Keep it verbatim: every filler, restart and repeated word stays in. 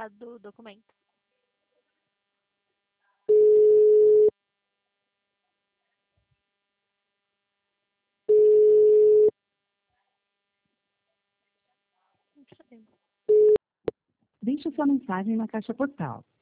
certificado do documento. Deixe sua mensagem na caixa postal.